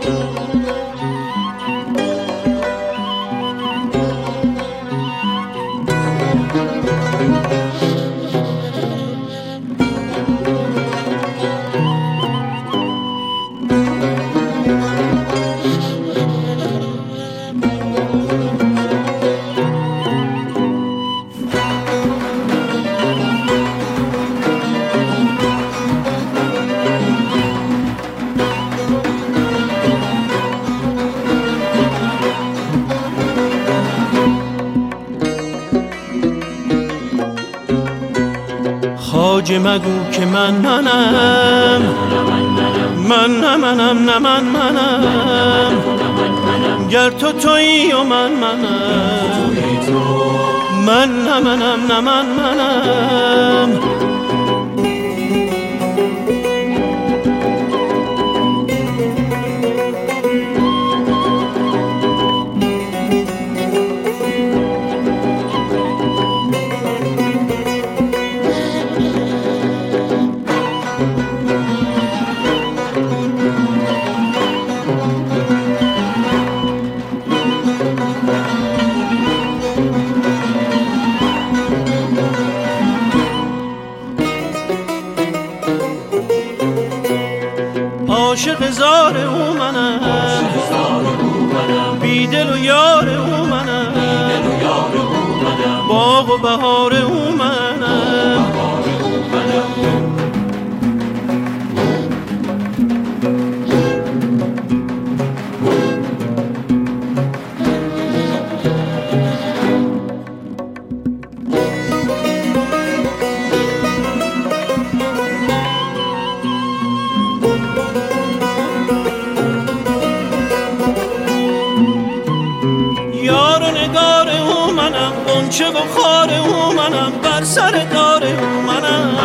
خواجه مگو که منم نه منم گر تو تویی و منم نه منم عاشق زار او منم بی دل و یار او منم باغ و بهار او منم غنچه و خار او منم بر سر دار او منم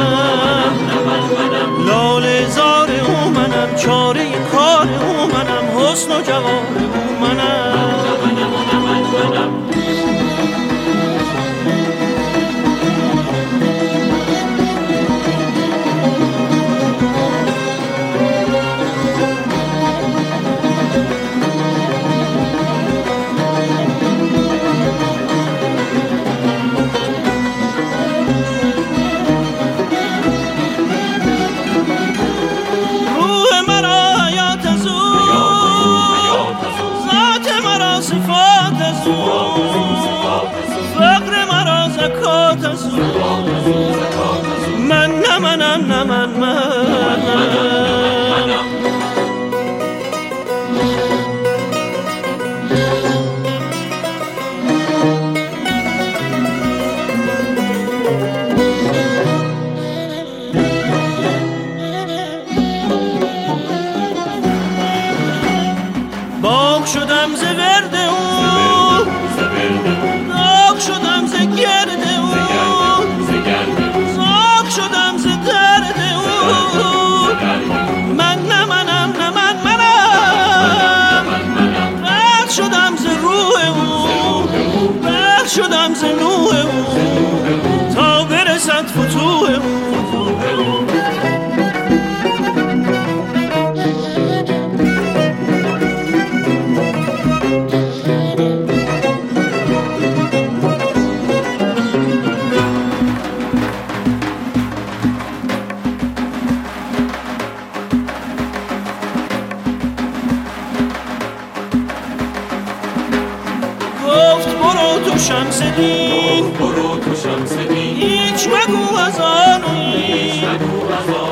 لاله زار او منم چاره کار او منم حسن و جوار او منم فقر مرا زکات از من نه منم باغ شدم ز ورد او داغ شدم ز گرد او زاغ شدم ز درد او من نه منم برق شدم ز روح او برق شدم ز نوح او تا برسد فتوح او برو تو شمس دین هیچ مگو از آن